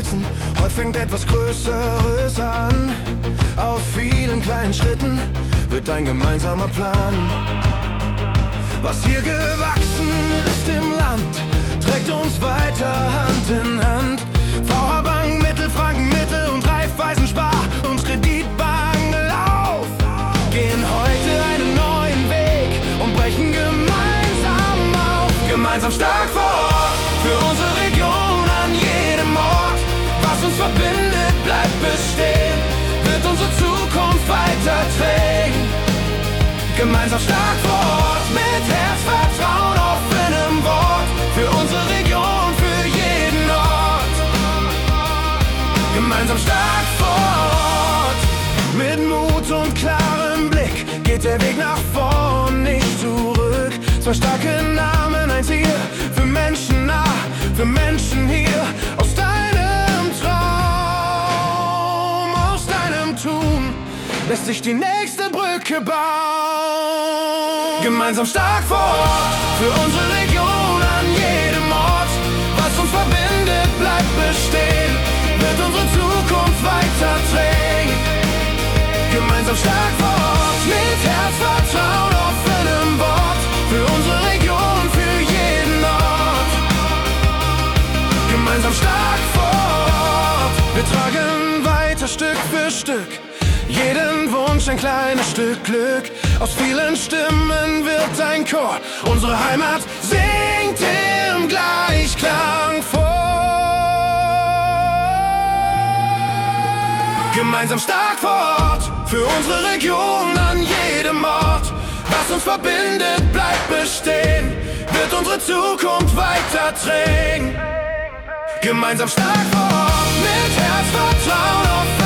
wachsen. Heute fängt etwas Größeres an. Aus vielen kleinen Schritten wird ein gemeinsamer Plan. Was hier gewachsen ist im Land, trägt uns weiter Hand in Hand. VH Bank, Mittelfranken, Mittel- und Raiffeisen-Spar und Kreditbank Lauf gehen heute einen neuen Weg und brechen gemeinsam auf. Gemeinsam stark vor Ort, für unsere Region an jedem Ort. Was uns verbindet, bleibt bestehen, wird unsere Zukunft weitertragen. Gemeinsam stark vor Ort, mit Herz, Vertrauen, offenem Wort. Für unsere Region, für jeden Ort. Gemeinsam stark vor Ort. Mit Mut und klarem Blick geht der Weg nach vorn, nicht zurück. Zwei starke Namen, ein Ziel, für Menschen nah, für Menschen hier. Aus deinem Traum, aus deinem Tun lässt sich die nächste Brücke bauen. Gemeinsam stark vor Ort, für unsere Region an jedem Ort. Was uns verbindet, bleibt bestehen, wird unsere Zukunft weitertragen. Gemeinsam stark vor Ort, mit Herz, Vertrauen, offenem Wort. Für unsere Region, für jeden Ort. Gemeinsam stark vor Ort. Wir tragen weiter Stück für Stück, jeden Wunsch ein kleines Stück Glück. Aus vielen Stimmen wird ein Chor, unsere Heimat singt im Gleichklang vor. Gemeinsam stark vor Ort, für unsere Region an jedem Ort. Was uns verbindet, bleibt bestehen, wird unsere Zukunft weitertragen. Gemeinsam stark vor Ort, mit Herz, Vertrauen auf